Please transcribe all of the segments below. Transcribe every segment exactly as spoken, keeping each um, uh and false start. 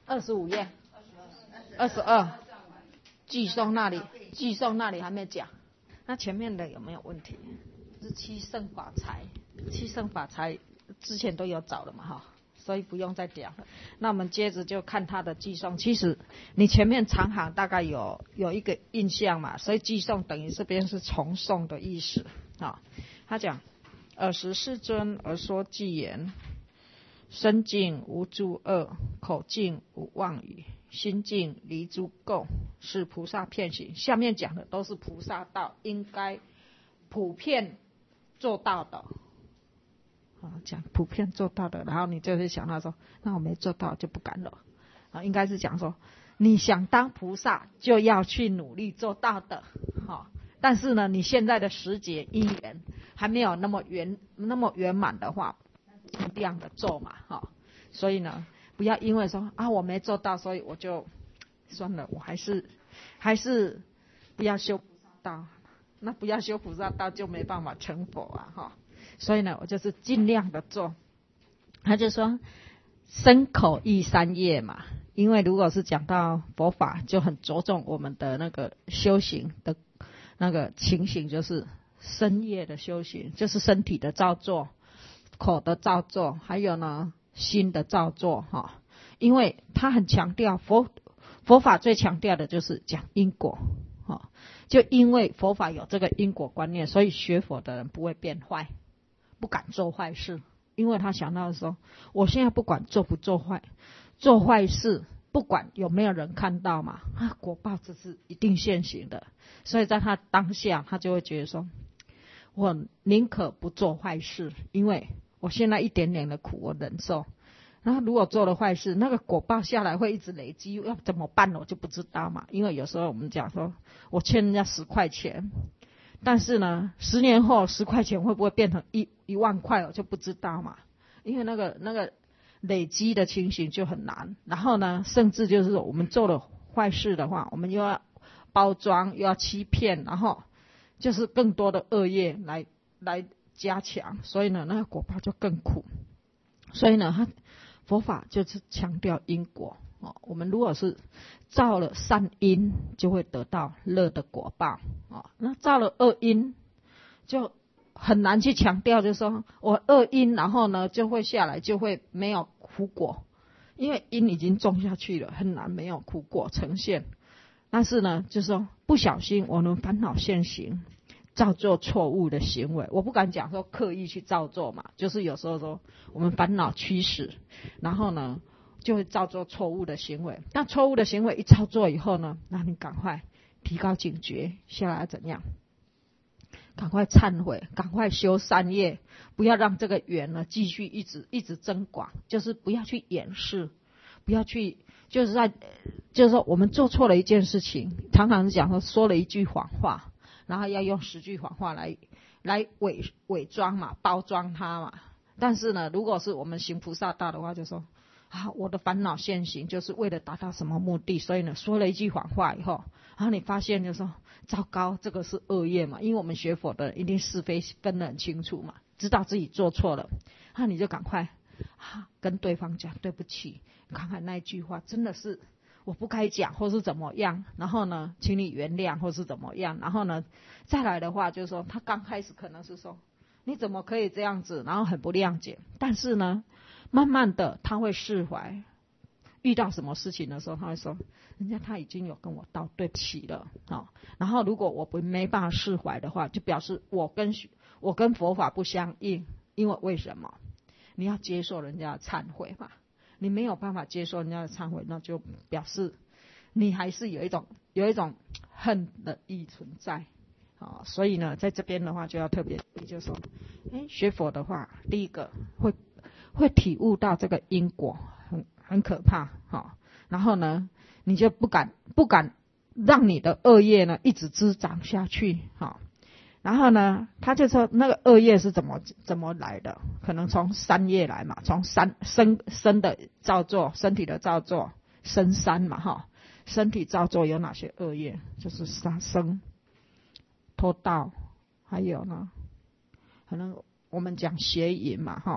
二十五页，二十二，寄送那里，寄送那里还没讲。那前面的有没有问题？是七圣法财，七圣法财之前都有找了嘛哈，所以不用再讲了。那我们接着就看他的寄送。其实你前面长行大概有有一个印象嘛，所以寄送等于这边是重诵的意思啊。他讲尔时世尊而说偈言：身净无诸恶，口净无妄语，心净离诸垢，是菩萨遍行。下面讲的都是菩萨道应该普遍做到的啊，讲普遍做到的，然后你就会想到说，那我没做到就不敢了啊。应该是讲说，你想当菩萨就要去努力做到的啊。但是呢，你现在的时节因缘还没有那么圆那么圆满的话，尽量的做嘛哈。所以呢，不要因为说啊我没做到，所以我就算了，我还是还是不要修菩萨道。那不要修菩萨道就没办法成佛啊哈。所以呢，我就是尽量的做。他就说身口意三业嘛，因为如果是讲到佛法，就很着重我们的那个修行的那个情形，就是身业的修行，就是身体的造作，口的造作，还有呢心的造作哈。因为他很强调佛佛法最强调的就是讲因果哈。就因为佛法有这个因果观念，所以学佛的人不会变坏，不敢做坏事。因为他想到说，我现在不管做不做坏，做坏事不管有没有人看到嘛，啊，果报这是一定现行的。所以在他当下，他就会觉得说，我宁可不做坏事，因为我现在一点点的苦我忍受，然后如果做了坏事，那个果报下来会一直累积，要怎么办我就不知道嘛。因为有时候我们讲说，我欠人家十块钱，但是呢，十年后十块钱会不会变成一一万块，我就不知道嘛。因为那个那个累积的情形就很难。然后呢，甚至就是说我们做了坏事的话，我们又要包装，又要欺骗，然后就是更多的恶业来来加强，所以呢，那个果报就更苦。所以呢，他佛法就是强调因果哦。我们如果是造了善因，就会得到乐的果报哦。那造了恶因，就很难去强调，就是说我恶因，然后呢就会下来，就会没有苦果，因为因已经种下去了，很难没有苦果呈现。但是呢，就是说不小心我们烦恼现行，造作错误的行为。我不敢讲说刻意去造作嘛，就是有时候说我们烦恼驱使，然后呢就会造作错误的行为。那错误的行为一造作以后呢，那你赶快提高警觉，下来怎样？赶快忏悔，赶快修善业，不要让这个缘呢继续一直一直增广，就是不要去掩饰，不要去就是在就是说我们做错了一件事情，常常讲说说了一句谎话，然后要用十句谎话来来伪伪装嘛，包装它嘛。但是呢，如果是我们行菩萨道的话，就说啊，我的烦恼现行就是为了达到什么目的，所以呢说了一句谎话以后，然后你发现就说糟糕，这个是恶业嘛。因为我们学佛的人一定是非分得很清楚嘛，知道自己做错了，那你就赶快啊跟对方讲对不起，看看那一句话真的是我不该讲，或是怎么样，然后呢请你原谅，或是怎么样。然后呢再来的话就是说，他刚开始可能是说你怎么可以这样子，然后很不谅解，但是呢慢慢的他会释怀，遇到什么事情的时候他会说人家他已经有跟我道对不起了、哦、然后如果我不没办法释怀的话，就表示我跟我跟佛法不相应。因为为什么？你要接受人家的忏悔嘛，你没有办法接受人家的忏悔，那就表示你还是有一种有一种恨的意存在、哦、所以呢在这边的话就要特别就是说诶学佛的话，第一个会会体悟到这个因果很很可怕、哦、然后呢你就不敢不敢让你的恶业呢一直滋长下去、哦、然后呢他就说那个恶业是怎么怎么来的，可能从三业来嘛，从三身身的造作，身体的造作，身三嘛哈、哦，身体造作有哪些恶业？就是杀生、偷盗，还有呢可能我们讲邪淫嘛哈、哦，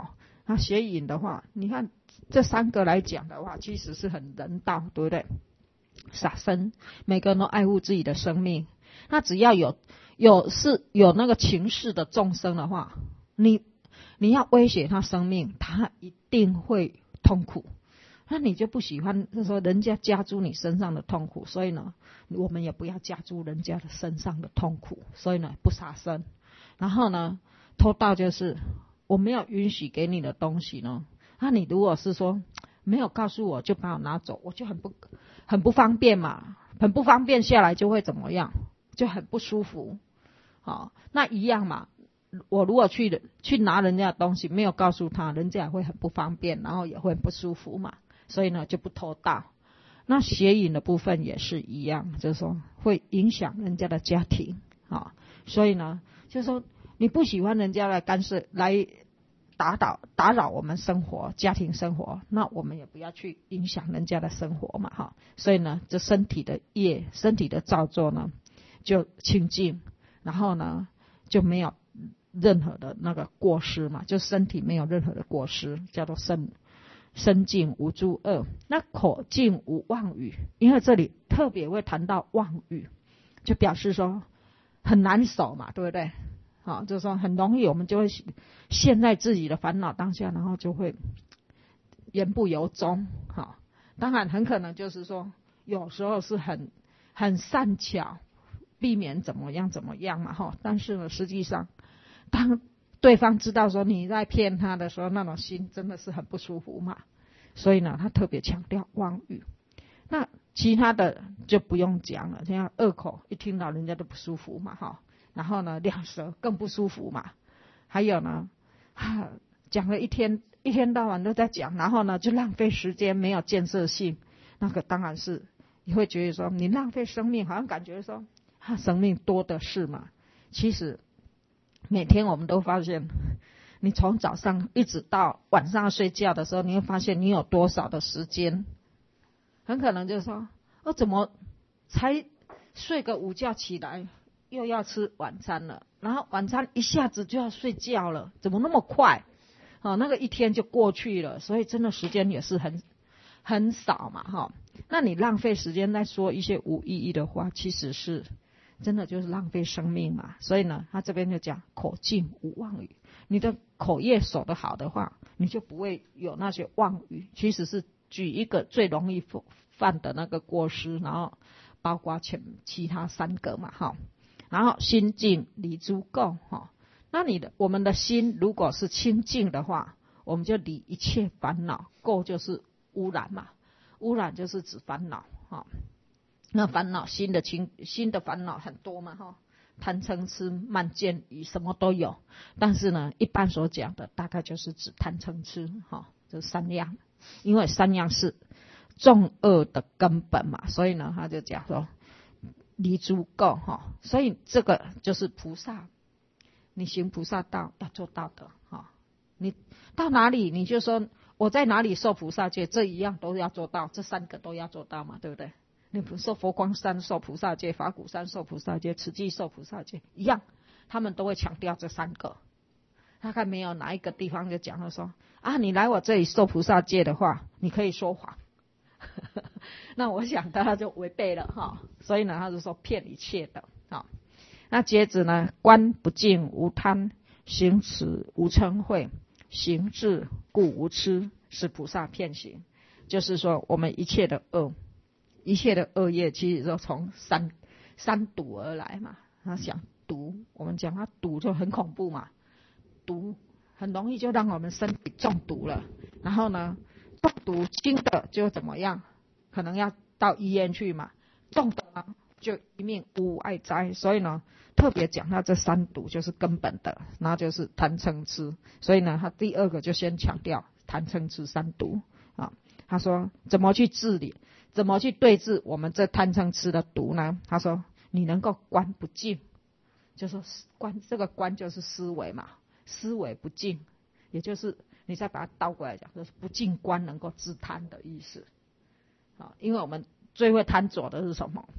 那邪淫的话，你看这三个来讲的话，其实是很人道，对不对？杀生，每个人都爱护自己的生命。那只要有有是有那个情势的众生的话，你你要威胁他生命，他一定会痛苦。那你就不喜欢，就是说人家加诸你身上的痛苦，所以呢，我们也不要加诸人家的身上的痛苦，所以呢，不杀生。然后呢，偷盗就是我没有允许给你的东西呢，那你如果是说没有告诉我就把我拿走，我就很不很不方便嘛，很不方便下来就会怎么样，就很不舒服。好，那一样嘛。我如果去去拿人家的东西，没有告诉他，人家也会很不方便，然后也会很不舒服嘛。所以呢，就不偷盗。那邪淫的部分也是一样，就是说会影响人家的家庭啊。所以呢，就是说你不喜欢人家来干涉、来打扰、打扰我们生活、家庭生活，那我们也不要去影响人家的生活嘛，哈。所以呢，这身体的业、身体的造作呢，就清净，然后呢，就没有任何的那个过失嘛，就身体没有任何的过失，叫做身身净无诸恶。那口净无妄语，因为这里特别会谈到妄语，就表示说很难守嘛，对不对？好，就是说很容易我们就会陷在自己的烦恼当下，然后就会言不由衷。好，当然很可能就是说有时候是很很善巧避免怎么样怎么样嘛，哈。但是呢，实际上当对方知道说你在骗他的时候，那种心真的是很不舒服嘛。所以呢，他特别强调妄语。那其他的就不用讲了，像恶口，一听到人家都不舒服嘛，哈。然后呢，两舌更不舒服嘛。还有呢，啊，讲了一天，一天到晚都在讲，然后呢，就浪费时间，没有建设性。那个当然是你会觉得说，你浪费生命，好像感觉说，啊，生命多的是嘛。其实每天我们都发现，你从早上一直到晚上睡觉的时候，你会发现你有多少的时间，很可能就是说，我怎么才睡个午觉起来，又要吃晚餐了，然后晚餐一下子就要睡觉了，怎么那么快？哦，那个一天就过去了，所以真的时间也是很很少嘛，哈。那你浪费时间在说一些无意义的话，其实是真的就是浪费生命嘛。所以呢，他这边就讲口净无妄语，你的口业守得好的话，你就不会有那些妄语。其实是举一个最容易犯的那个过失，然后包括前其他三个嘛，哈。然后心净离诸垢，哈。那你的我们的心如果是清净的话，我们就离一切烦恼。垢就是污染嘛，污染就是指烦恼，哈。那烦恼心的清心的烦恼很多嘛，哈。贪嗔痴慢见疑什么都有，但是呢，一般所讲的大概就是指贪嗔痴，哈，这三样，因为三样是众恶的根本嘛，所以呢，他就讲说离诸垢，哈，所以这个就是菩萨，你行菩萨道要做到的，哈，你到哪里你就说我在哪里受菩萨戒，这一样都要做到，这三个都要做到嘛，对不对？你不受佛光山受菩萨戒，法鼓山受菩萨戒，慈济受菩萨戒，一样，他们都会强调这三个。大概没有哪一个地方就讲了说啊，你来我这里受菩萨戒的话，你可以说谎。那我想他就违背了哈，所以呢，他就说骗一切的啊。那接着呢，观不净无贪，行持无嗔恚，行智故无痴，是菩萨遍行。就是说，我们一切的恶。一切的恶业其实都从三三毒而来嘛。他想毒，我们讲他毒就很恐怖嘛，毒很容易就让我们身体中毒了。然后呢，中毒轻的就怎么样？可能要到医院去嘛。重的呢，就一命无碍灾。所以呢，特别讲到这三毒就是根本的，然后就是贪嗔痴。所以呢，他第二个就先强调贪嗔痴三毒啊。他说怎么去治理？怎么去对治我们这贪嗔痴的毒呢？他说你能够观不净，就说观这个观就是思维嘛，思维不净，也就是你再把它倒过来讲，就是不净观能够治贪的意思。啊，因为我们最会贪着的是什么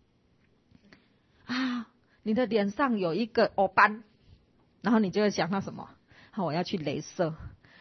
啊？你的脸上有一个凹斑，然后你就会想到什么？好，我要去雷射，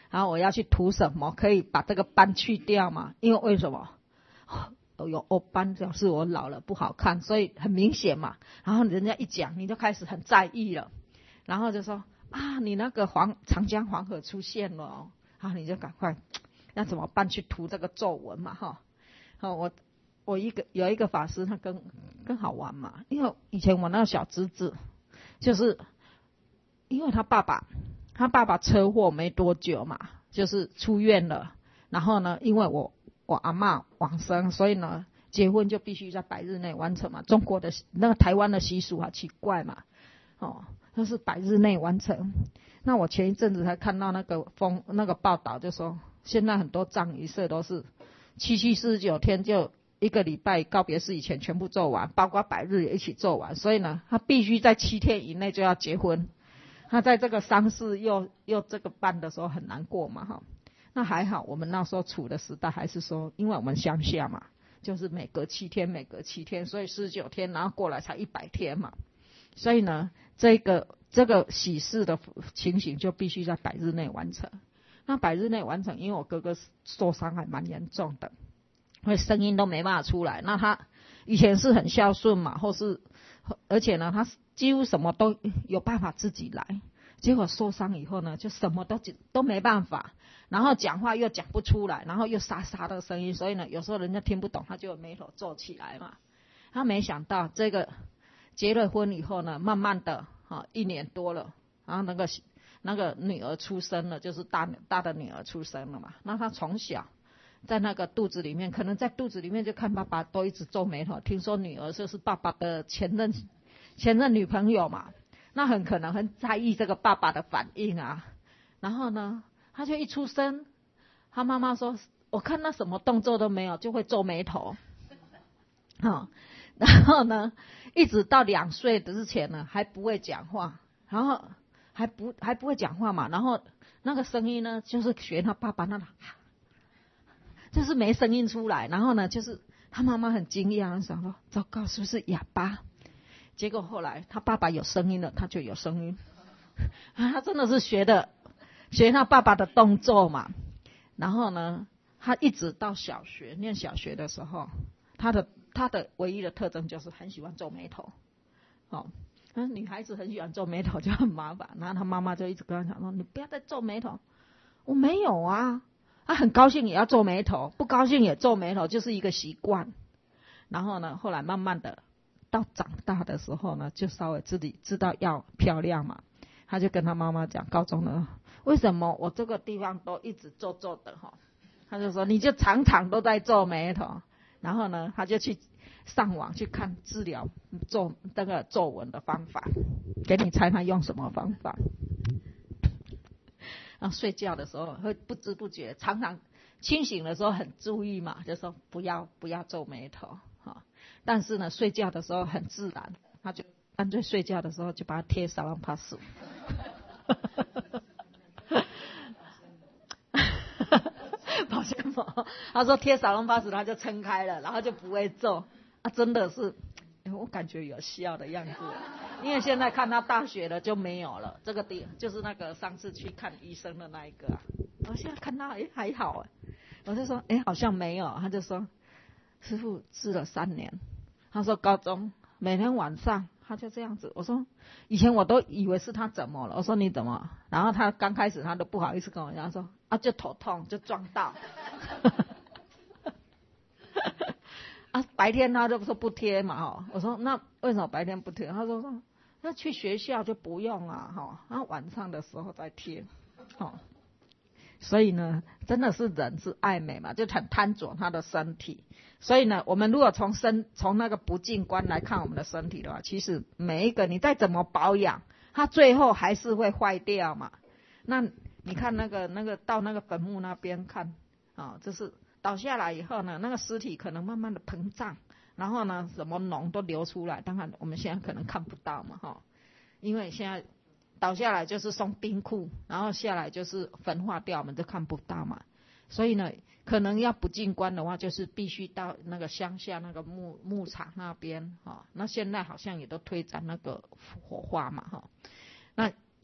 然后我要去涂什么，可以把这个斑去掉嘛？因为为什么？哦，有哦斑表示我老了不好看，所以很明显嘛。然后人家一讲，你就开始很在意了，然后就说啊，你那个黄长江黄河出现了哦，啊，你就赶快，那怎么办？去涂这个皱纹嘛，哈。好，我我一个有一个法师，他更更好玩嘛，因为以前我那个小侄子，就是因为他爸爸，他爸爸车祸没多久嘛，就是出院了，然后呢，因为我。我阿嬷往生，所以呢，结婚就必须在百日内完成嘛。中国的那个台湾的习俗啊，奇怪嘛，哦，那是百日内完成。那我前一阵子才看到那个风那个报道，就说现在很多葬仪社都是七七四十九天，就一个礼拜告别式以前全部做完，包括百日也一起做完。所以呢，他必须在七天以内就要结婚。他在这个丧事又又这个办的时候很难过嘛，哈。那还好，我们那时候处的时代还是说，因为我们乡下嘛，就是每隔七天，每隔七天，所以四十九天，然后过来才一百天嘛，所以呢，这个这个喜事的情形就必须在百日内完成。那百日内完成，因为我哥哥受伤还蛮严重的，因为声音都没办法出来。那他以前是很孝顺嘛，或是而且呢，他几乎什么都有办法自己来。结果受伤以后呢，就什么都都没办法，然后讲话又讲不出来，然后又沙沙的声音，所以呢，有时候人家听不懂，他就眉头皱起来嘛。他没想到这个结了婚以后呢，慢慢的哈，一年多了，然后那个那个女儿出生了，就是大大的女儿出生了嘛。那他从小在那个肚子里面，可能在肚子里面就看爸爸都一直皱眉头，听说女儿就是爸爸的前任前任女朋友嘛。那很可能很在意这个爸爸的反应啊，然后呢，他就一出生，他妈妈说，我看他什么动作都没有，就会皱眉头，哦，然后呢，一直到两岁之前呢，还不会讲话，然后还不还不会讲话嘛，然后那个声音呢，就是学他爸爸那个，就是没声音出来，然后呢，就是他妈妈很惊讶，想说，糟糕，是不是哑巴？结果后来他爸爸有声音了，他就有声音。他真的是学的学他爸爸的动作嘛。然后呢，他一直到小学念小学的时候，他的他的唯一的特征就是很喜欢皱眉头。哦，那女孩子很喜欢皱眉头就很麻烦。然后他妈妈就一直跟他讲说：“你不要再皱眉头。”我没有啊，他很高兴也要皱眉头，不高兴也皱眉头，就是一个习惯。然后呢，后来慢慢的。到长大的时候呢，就稍微自己知道要漂亮嘛，他就跟他妈妈讲，高中呢，为什么我这个地方都一直皱皱的哈？他就说你就常常都在皱眉头，然后呢，他就去上网去看治疗皱那个皱纹的方法，给你猜他用什么方法？然后睡觉的时候会不知不觉，常常清醒的时候很注意嘛，就说不要不要皱眉头。但是呢，睡觉的时候很自然，他就干脆睡觉的时候就把它贴沙朗帕斯。保鲜膜，他说贴沙朗帕斯，他就撑开了，然后就不会皱啊，真的是，欸、我感觉有效的样子。因为现在看他大学了就没有了，这个地就是那个上次去看医生的那一个、啊，我现在看他哎、欸、还好哎、欸，我就说哎、欸、好像没有，他就说师父治了三年。他说高中每天晚上他就这样子，我说以前我都以为是他怎么了，我说你怎么？然后他刚开始他都不好意思跟我讲，说啊就头痛就撞到，啊白天他就说不贴嘛哈，我说那为什么白天不贴？他说说那去学校就不用啊哈，然后晚上的时候再贴，哦，所以呢真的是人是爱美嘛，就很贪着他的身体。所以呢，我们如果从身从那个不净观来看我们的身体的话，其实每一个你再怎么保养，它最后还是会坏掉嘛。那你看那个那个到那个坟墓那边看啊，就是倒下来以后呢，那个尸体可能慢慢的膨胀，然后呢什么脓都流出来，当然我们现在可能看不到嘛哈，因为现在倒下来就是送冰库，然后下来就是焚化掉，我们都看不到嘛。所以呢，可能要不进关的话，就是必须到那个乡下那个牧牧场那边哈。那现在好像也都推展那个火化嘛哈。那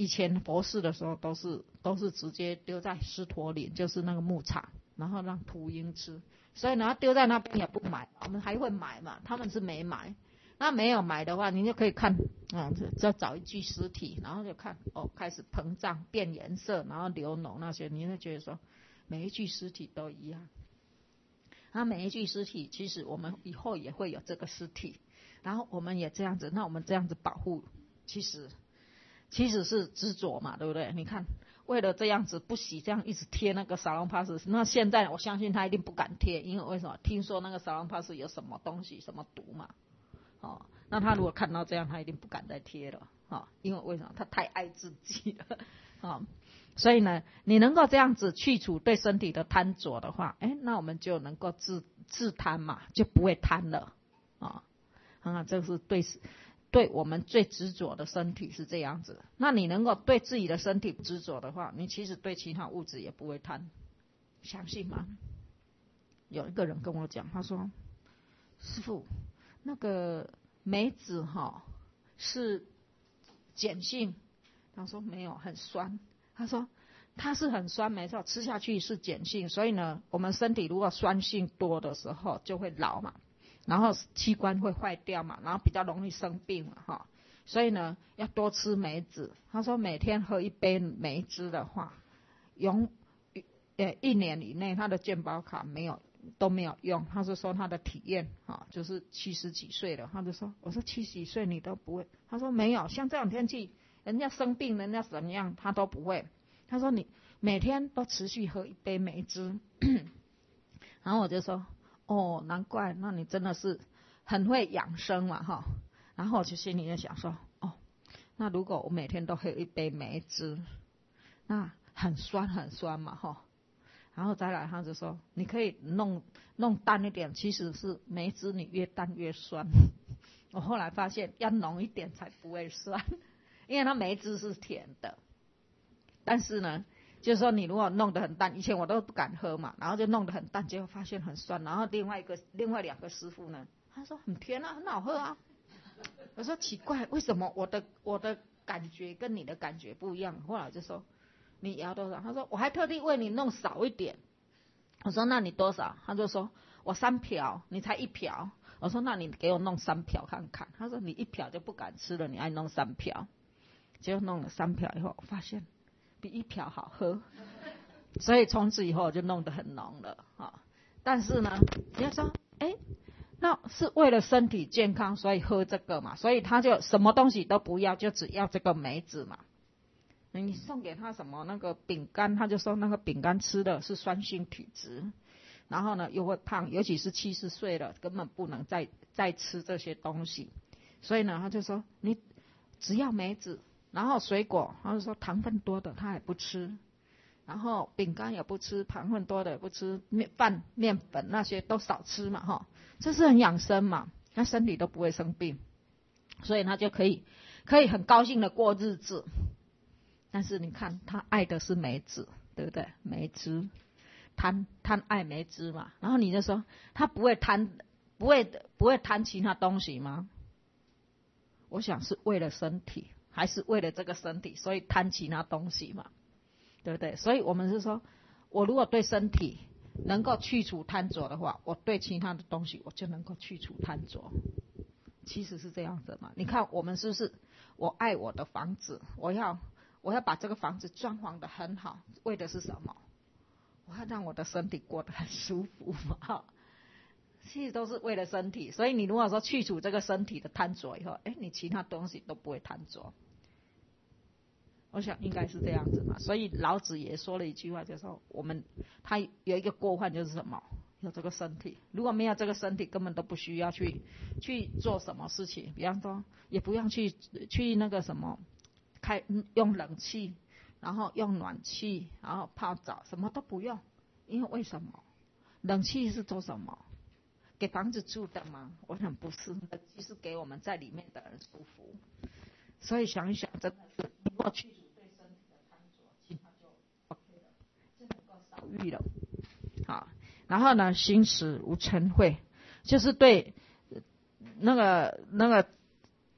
以前佛寺的时候都是都是直接丢在狮驼岭，就是那个牧场，然后让秃鹰吃，所以呢丢在那边也不买，我们还会买嘛，他们是没买。那没有买的话，你就可以看，嗯，再找一具尸体，然后就看，哦，开始膨胀、变颜色，然后流脓那些，你会觉得说，每一具尸体都一样。那每一具尸体，其实我们以后也会有这个尸体，然后我们也这样子，那我们这样子保护，其实其实是执着嘛，对不对？你看，为了这样子不洗，这样一直贴那个沙龙帕斯，那现在我相信他一定不敢贴，因为为什么？听说那个沙龙帕斯有什么东西、什么毒嘛。哦，那他如果看到这样，他一定不敢再贴了，哦，因为为什么？他太爱自己了，哦，所以呢，你能够这样子去除对身体的贪着的话，哎，那我们就能够自自贪嘛，就不会贪了，啊、哦，啊，这是对对我们最执着的身体是这样子。那你能够对自己的身体执着的话，你其实对其他物质也不会贪，相信吗？有一个人跟我讲，他说：“师父。”那个梅子哈是碱性，他说没有，很酸。他说它是很酸，没错，吃下去是碱性，所以呢，我们身体如果酸性多的时候就会老嘛，然后器官会坏掉嘛，然后比较容易生病嘛哈。所以呢，要多吃梅子。他说每天喝一杯梅汁的话，永呃一年以内他的健保卡没有。都没有用，他是说他的体验啊，就是七十几岁了，他就说，我说七十几岁你都不会，他说没有，像这种天气，人家生病，人家怎么样，他都不会。他说你每天都持续喝一杯梅汁，然后我就说，哦，难怪，那你真的是很会养生嘛哈。然后我就心里就想说，哦，那如果我每天都喝一杯梅汁，那很酸很酸嘛哈。然后再来，他就说你可以弄弄淡一点，其实是梅汁你越淡越酸。我后来发现要浓一点才不会酸，因为它梅汁是甜的。但是呢，就是说你如果弄得很淡，以前我都不敢喝嘛，然后就弄得很淡，结果发现很酸。然后另外一个另外两个师傅呢，他说很甜啊，很好喝啊。我说奇怪，为什么我的我的感觉跟你的感觉不一样？后来就说。你摇多少？他说我还特地为你弄少一点。我说那你多少？他就说我三瓢，你才一瓢。我说那你给我弄三瓢看看。他说你一瓢就不敢吃了，你还弄三瓢。结果弄了三瓢以后，发现比一瓢好喝，所以从此以后就弄得很浓了啊。但是呢，你要说，哎，那是为了身体健康，所以喝这个嘛，所以他就什么东西都不要，就只要这个梅子嘛。你送给他什么那个饼干，他就说那个饼干吃的是酸性体质，然后呢又会胖，尤其是七十岁了，根本不能再再吃这些东西。所以呢，他就说你只要梅子，然后水果，他就说糖分多的他也不吃，然后饼干也不吃，糖分多的也不吃，面饭面粉那些都少吃嘛哈，这是很养生嘛，他身体都不会生病，所以他就可以可以很高兴的过日子。但是你看，他爱的是梅子，对不对？梅汁，贪贪爱梅汁嘛。然后你就说，他不会贪，不会不会贪其他东西吗？我想是为了身体，还是为了这个身体，所以贪其他东西嘛，对不对？所以我们是说，我如果对身体能够去除贪着的话，我对其他的东西我就能够去除贪着。其实是这样子嘛。你看我们是不是？我爱我的房子，我要。我要把这个房子装潢得很好，为的是什么？我要让我的身体过得很舒服嘛。其实都是为了身体，所以你如果说去除这个身体的贪着以后，哎，你其他东西都不会贪着。我想应该是这样子嘛。所以老子也说了一句话，就是说我们他有一个过患就是什么？有这个身体，如果没有这个身体，根本都不需要去去做什么事情。比方说，也不用去去那个什么。开用冷气，然后用暖气，然后泡澡，什么都不用。因为为什么？冷气是做什么？给房子住的吗？我想不是，冷气是给我们在里面的人舒服。所以想一想，真的是如果去除对身体的贪着，其他就 OK 了，就能够少欲了。好，然后呢，心识无嗔恚，就是对那个那个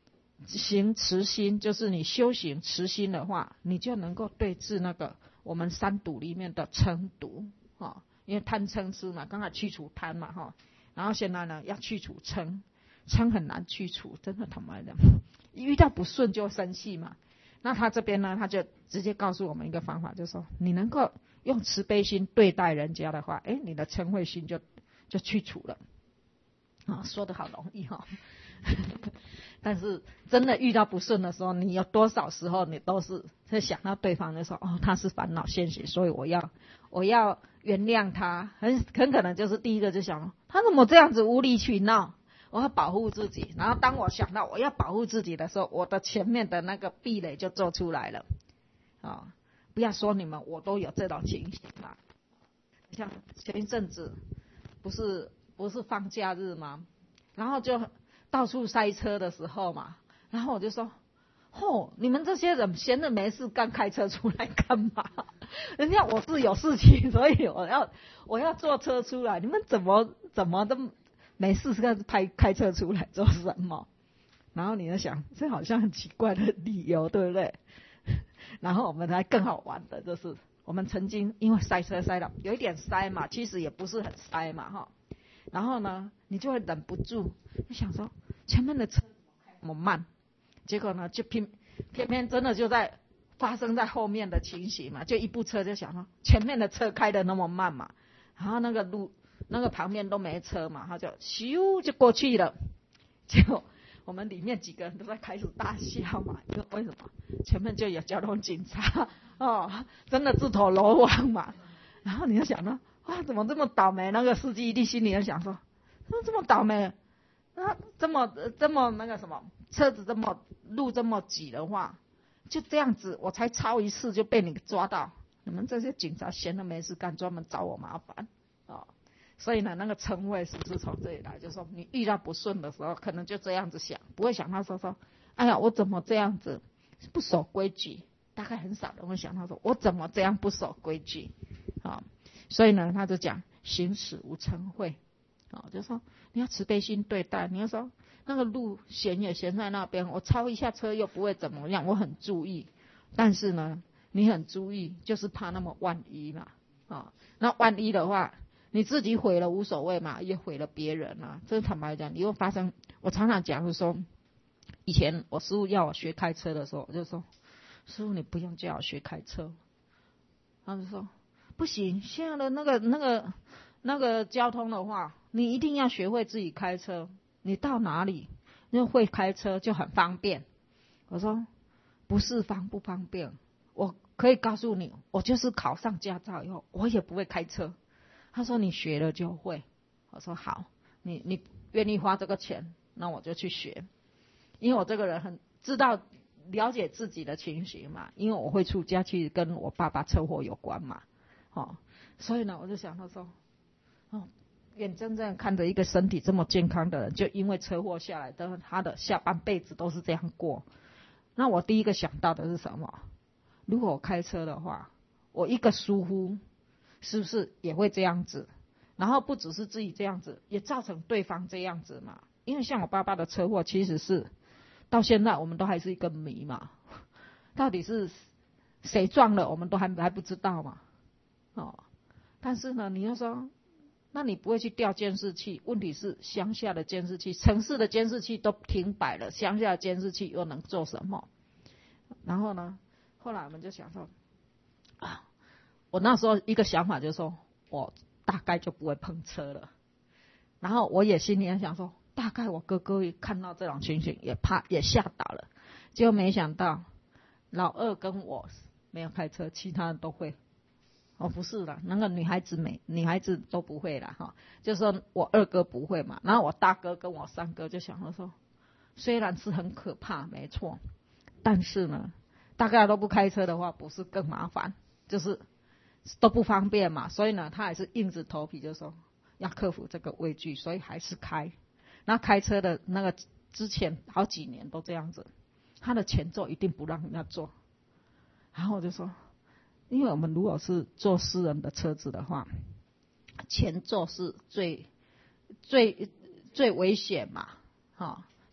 行慈心，就是你修行慈心的话，你就能够对治那个我们三毒里面的嗔毒啊，因为贪嗔痴嘛，刚才去除贪嘛哈，然后现在呢要去除嗔，嗔很难去除，真的坦白讲，遇到不顺就生气嘛。那他这边呢，他就直接告诉我们一个方法，就是说你能够用慈悲心对待人家的话，哎，你的嗔恚心就就去除了啊，说得好容易哈。但是真的遇到不顺的时候，你有多少时候你都是会想到对方就说哦，他是烦恼现行，所以我要我要原谅他，很很可能就是第一个就想他怎么这样子无理取闹，我要保护自己。然后当我想到我要保护自己的时候，我的前面的那个壁垒就做出来了啊、哦！不要说你们，我都有这种情形嘛。像前一阵子不是不是放假日吗？然后就到处塞车的时候嘛，然后我就说，吼，你们这些人闲着没事干，开车出来干嘛？人家我是有事情，所以我要我要坐车出来，你们怎么怎么都没事干开开车出来做什么？然后你就想，这好像很奇怪的理由，对不对？然后我们还更好玩的就是，我们曾经因为塞车塞到有一点塞嘛，其实也不是很塞嘛，哈。然后呢，你就会忍不住，就想说前面的车那么慢，结果呢，就偏偏偏真的就在发生在后面的情形嘛，就一部车就想说前面的车开得那么慢嘛，然后那个路那个旁边都没车嘛，他就咻就过去了，结果我们里面几个人都在开始大笑嘛，因为为什么？前面就有交通警察哦，真的自投罗网嘛，然后你就想呢。哇，怎么这么倒霉？那个司机一定心里在想说，怎么这么倒霉？那这么这么那个什么，车子这么路这么挤的话，就这样子，我才超一次就被你抓到。你们这些警察闲的没事干，专门找我麻烦哦。所以呢，那个称谓是不是从这里来？就是说，你遇到不顺的时候，可能就这样子想，不会想到说说，哎呀，我怎么这样子不守规矩？大概很少人会想到说，我怎么这样不守规矩？啊、哦。所以呢，他就讲行驶无嗔恚，哦，就说你要慈悲心对待。你要说那个路闲也闲在那边，我超一下车又不会怎么样，我很注意。但是呢，你很注意，就是怕那么万一嘛，啊、哦，那万一的话，你自己毁了无所谓嘛，也毁了别人啊。这坦白讲，你会发生。我常常讲，就是说，以前我师父要我学开车的时候，我就说，师父你不用叫我学开车。他就说。不行，现在的那个那个那个交通的话，你一定要学会自己开车。你到哪里，因为会开车就很方便。我说不是方不方便，我可以告诉你，我就是考上驾照以后，我也不会开车。他说你学了就会。我说好，你你愿意花这个钱，那我就去学。因为我这个人很知道了解自己的情形嘛，因为我会出家去跟我爸爸车祸有关嘛。哦，所以呢，我就想到说，哦，眼睁睁看着一个身体这么健康的人，就因为车祸下来，的他的下半辈子都是这样过。那我第一个想到的是什么？如果我开车的话，我一个疏忽，是不是也会这样子？然后不只是自己这样子，也造成对方这样子嘛。因为像我爸爸的车祸，其实是到现在我们都还是一个谜嘛，到底是谁撞了，我们都还还不知道嘛。哦，但是呢，你要说，那你不会去调监视器？问题是乡下的监视器，城市的监视器都停摆了，乡下的监视器又能做什么？然后呢，后来我们就想说，啊，我那时候一个想法就是说，我大概就不会碰车了。然后我也心里也想说，大概我哥哥看到这种情形也怕也吓倒了，结果没想到老二跟我没有开车，其他人都会。哦，不是啦，那个女孩子没，女孩子都不会啦，哈，就是说我二哥不会嘛，然后我大哥跟我三哥就想着说，虽然是很可怕，没错，但是呢，大家都不开车的话，不是更麻烦，就是都不方便嘛，所以呢，他还是硬着头皮就说要克服这个畏惧，所以还是开。那开车的那个之前好几年都这样子，他的前座一定不让人家坐，然后我就说。因为我们如果是坐私人的车子的话，前座是最最最危险嘛，哈、哦，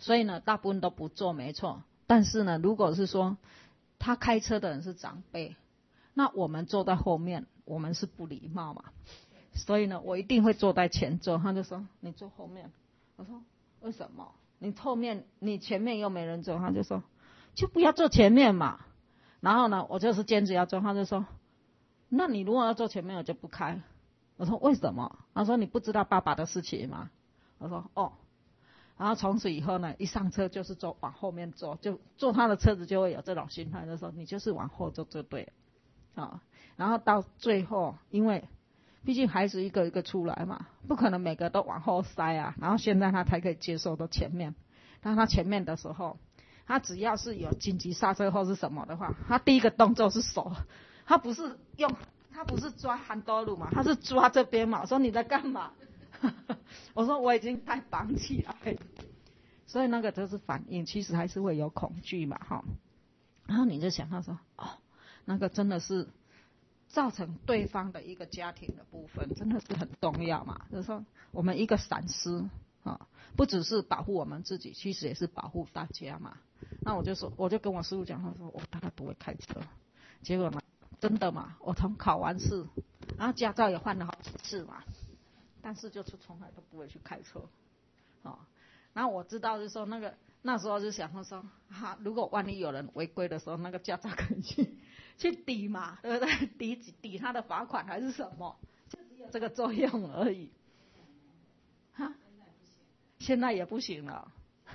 所以呢，大部分都不做，没错。但是呢，如果是说他开车的人是长辈，那我们坐在后面，我们是不礼貌嘛。所以呢，我一定会坐在前座。他就说你坐后面，我说为什么？你后面你前面又没人坐。他就说就不要坐前面嘛。然后呢，我就是坚持要坐。他就说那你如果要坐前面，我就不开。我说为什么？他说你不知道爸爸的事情吗？我说哦。然后从此以后呢，一上车就是坐往后面坐，就坐他的车子就会有这种心态，就说你就是往后坐就对了啊。然后到最后，因为毕竟孩子一个一个出来嘛，不可能每个都往后塞啊。然后现在他才可以接受到前面。当他前面的时候，他只要是有紧急刹车或是什么的话，他第一个动作是手，他不是用，他不是抓handle路嘛，他是抓这边嘛。我说你在干嘛？我说我已经太绑起来，所以那个就是反应，其实还是会有恐惧嘛，哈。然后你就想到说，哦，那个真的是造成对方的一个家庭的部分，真的是很重要嘛。就是说，我们一个闪失啊，不只是保护我们自己，其实也是保护大家嘛。那我就说，我就跟我师父讲，他说我大概不会开车。结果呢，真的嘛，我从考完试，然后驾照也换了好几次嘛。但是就是从来都不会去开车，哦，然后我知道就是说那个那时候就想说，哈、啊，如果万一有人违规的时候，那个驾照可以去去抵嘛，对不对？抵抵他的罚款还是什么，就只有这个作用而已。哈，现在也不行了。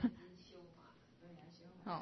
哦，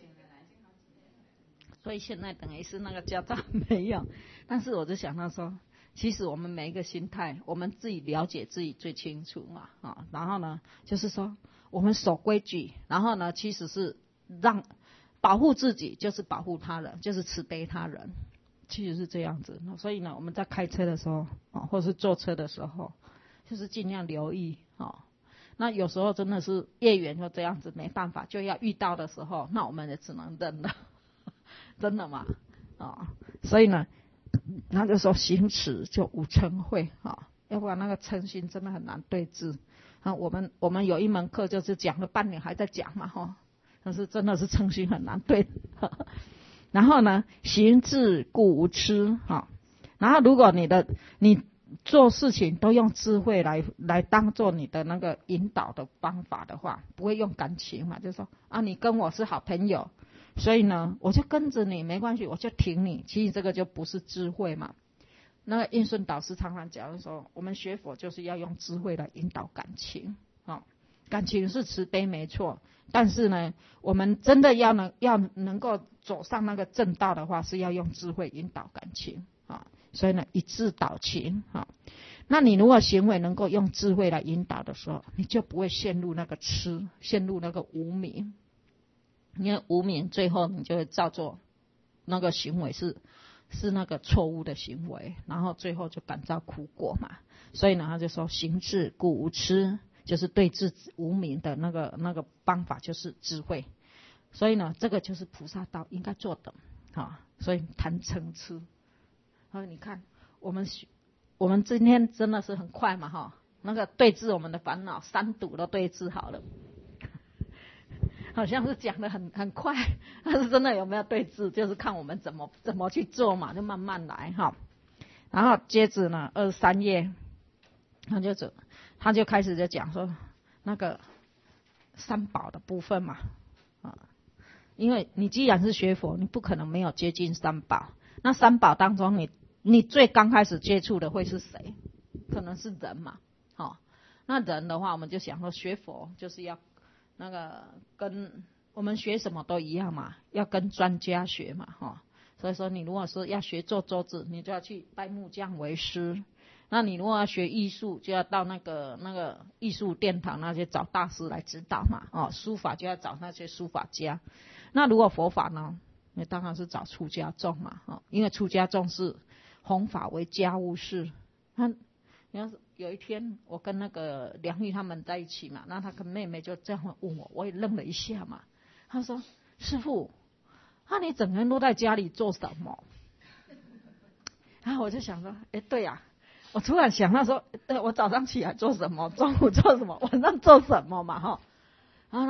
所以现在等于是那个驾照没有，但是我就想到说。其实我们每一个心态，我们自己了解自己最清楚嘛，啊，然后呢，就是说我们守规矩，然后呢，其实是让保护自己，就是保护他人，就是慈悲他人，其实是这样子。所以呢，我们在开车的时候，啊，或是坐车的时候，就是尽量留意，啊，那有时候真的是业缘就这样子，没办法，就要遇到的时候，那我们也只能忍了，真的嘛，啊，所以呢。他就说行持就无嗔恚啊，要不然那个嗔心真的很难对治啊。我们我们有一门课就是讲了半年还在讲嘛哈，但是真的是嗔心很难对。然后呢，行智故无痴哈。然后如果你的你做事情都用智慧来来当做你的那个引导的方法的话，不会用感情嘛，就是说啊你跟我是好朋友。所以呢，我就跟着你，没关系，我就挺你。其实这个就不是智慧嘛。那个印顺导师常常讲说，我们学佛就是要用智慧来引导感情，哦，感情是慈悲没错，但是呢，我们真的要能要能够走上那个正道的话，是要用智慧引导感情啊、哦。所以呢，以智导情啊、哦。那你如果行为能够用智慧来引导的时候，你就不会陷入那个痴，陷入那个无明。因为无明，最后你就会照做那个行为是是那个错误的行为，然后最后就感召苦果嘛。所以呢，他就说行智故无痴，就是对治无明的那个那个方法就是智慧。所以呢，这个就是菩萨道应该做的啊。所以谈嗔痴，所以你看我们我们今天真的是很快嘛哈，那个对治我们的烦恼三毒都对治好了。好像是讲得很很快，但是真的有没有对治，就是看我们怎么怎么去做嘛，就慢慢来哈。然后接着呢，二十三页，他就走，他就开始就讲说那个三宝的部分嘛，啊，因为你既然是学佛，你不可能没有接近三宝。那三宝当中你，你你最刚开始接触的会是谁？可能是人嘛，好，那人的话，我们就想说学佛就是要。那个跟我们学什么都一样嘛，要跟专家学嘛，哈。所以说，你如果是要学做桌子，你就要去拜木匠为师；那你如果要学艺术，就要到那个那个艺术殿堂那些找大师来指导嘛，哦，书法就要找那些书法家。那如果佛法呢，那当然是找出家众嘛，哦，因为出家众是弘法为家务事。他你要是有一天我跟那个梁玉他们在一起嘛，那他跟妹妹就这样问我，我也愣了一下嘛。他说：“师父，那、啊、你整天都在家里做什么？”然后我就想说：“哎，对呀、啊，我突然想到说，对我早上起来做什么，中午做什么，晚上做什么嘛哈。”然后他说：“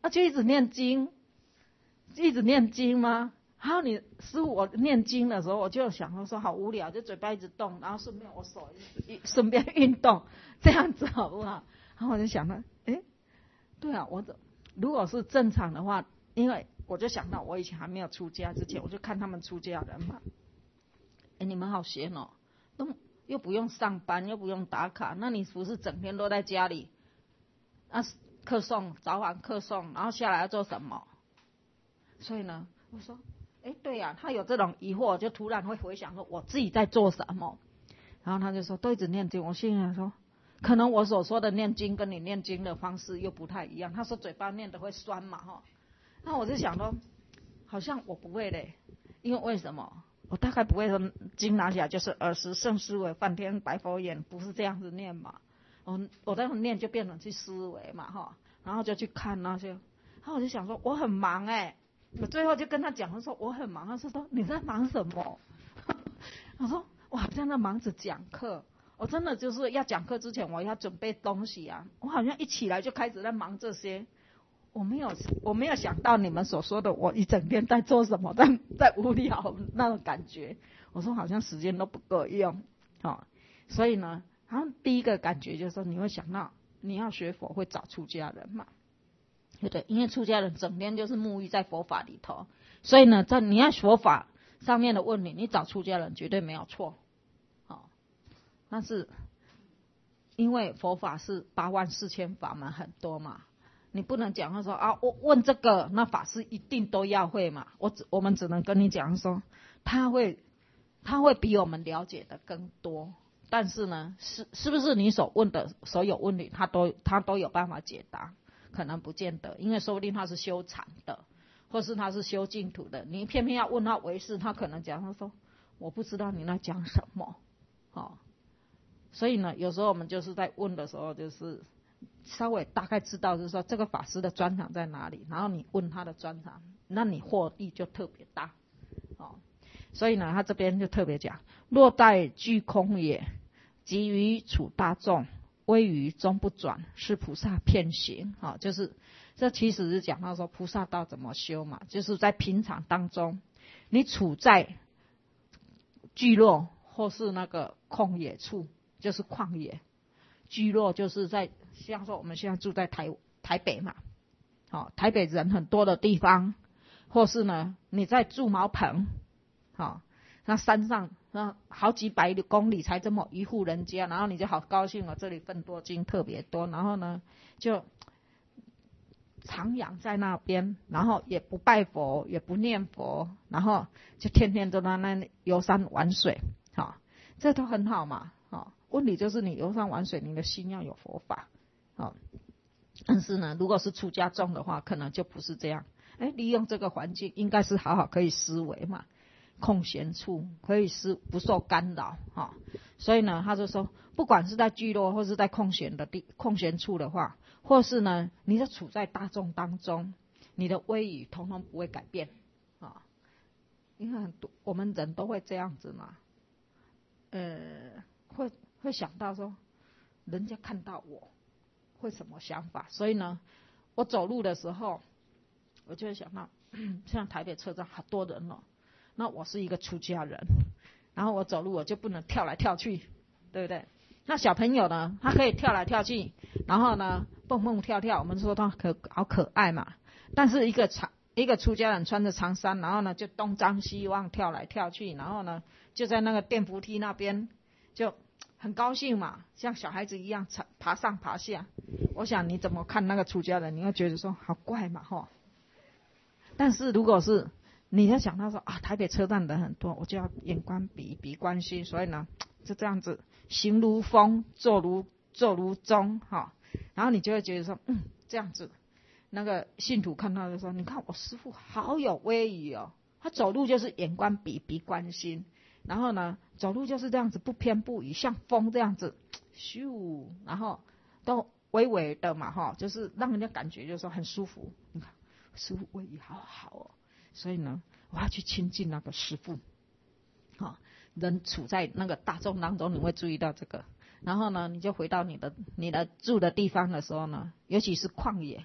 啊，就一直念经，一直念经吗？然后你师父我念经的时候，我就想说说好无聊，就嘴巴一直动，然后顺便我手一顺便运动，这样子好不好？然后我就想到，哎，对啊，我如果是正常的话，因为我就想到我以前还没有出家之前，我就看他们出家人嘛，哎，你们好闲哦，都又不用上班，又不用打卡，那你不是整天都在家里啊？课诵早晚课诵，然后下来要做什么？所以呢，我说，哎，对呀、啊，他有这种疑惑，就突然会回想说我自己在做什么。然后他就说都一直念经。我心里说，可能我所说的念经跟你念经的方式又不太一样。他说嘴巴念的会酸嘛哈，那我就想说，好像我不会嘞，因为为什么？我大概不会说经拿起来就是尔时圣思维梵天白佛眼，不是这样子念嘛。我我这样念就变成去思维嘛哈，然后就去看那些，然后我就想说我很忙哎、欸，我最后就跟他讲，我说我很忙，他说说你在忙什么？我说我好像在忙着讲课，我真的就是要讲课之前我要准备东西啊，我好像一起来就开始在忙这些，我没有我没有想到你们所说的我一整天在做什么，在在无聊那种感觉，我说好像时间都不够用，哦，所以呢。然后第一个感觉就是说，你会想到你要学佛会找出家人嘛，对不对？因为出家人整天就是沐浴在佛法里头，所以呢，在你要佛法上面的问题，你找出家人绝对没有错，哦。但是因为佛法是八万四千法门很多嘛，你不能讲说啊，我问这个，那法师一定都要会嘛。我只我们只能跟你讲说，他会他会比我们了解的更多。但是呢，是是不是你所问的所有问题，他都他都有办法解答？可能不见得，因为说不定他是修禅的，或是他是修净土的，你偏偏要问他唯识，他可能讲他说我不知道你在讲什么，哦，所以呢，有时候我们就是在问的时候，就是稍微大概知道，就是说这个法师的专长在哪里，然后你问他的专长，那你获益就特别大，哦，所以呢，他这边就特别讲，若待具空也。急于处大众，危于终不转，是菩萨遍行。好，就是这其实是讲到说菩萨道怎么修嘛，就是在平常当中，你处在聚落或是那个空野处，就是旷野。聚落就是在像说我们现在住在台台北嘛，好，台北人很多的地方，或是呢你在住茅棚，好，那山上。那好几百公里才这么一户人家，然后你就好高兴了，这里分多金特别多，然后呢就徜徉在那边，然后也不拜佛也不念佛，然后就天天都在那游山玩水，好，这都很好嘛，好，问题就是你游山玩水，你的心要有佛法，好，但是呢，如果是出家众的话，可能就不是这样，哎，利用这个环境应该是好好可以思维嘛。空闲处可以是不受干扰哈，所以呢，他就说，不管是在聚落或是在空闲的地空闲处的话，或是呢，你就处在大众当中，你的威仪统统不会改变啊，因为很多我们人都会这样子嘛，呃，会会想到说，人家看到我会什么想法，所以呢，我走路的时候，我就会想到，像台北车站好多人哦。那我是一个出家人，然后我走路我就不能跳来跳去，对不对？那小朋友呢，他可以跳来跳去，然后呢蹦蹦跳跳，我们说他可好可爱嘛。但是一个长一个出家人穿着长衫，然后呢就东张西望跳来跳去，然后呢就在那个电扶梯那边就很高兴嘛，像小孩子一样爬上爬下。我想你怎么看那个出家人，你会觉得说好怪嘛齁。但是如果是你在想到说啊，台北车站人很多，我就要眼观鼻，鼻观心，所以呢，就这样子行如风，坐如坐如钟，哈，然后你就会觉得说，嗯，这样子，那个信徒看到就说，你看我师父好有威仪哦，他走路就是眼观鼻，鼻观心，然后呢，走路就是这样子不偏不倚，像风这样子，咻，然后都微微的嘛，哈，就是让人家感觉就是说很舒服。你看师父威仪好好哦。所以呢，我要去亲近那个师父，好、哦，人处在那个大众当中，你会注意到这个。然后呢，你就回到你的你的住的地方的时候呢，尤其是旷野，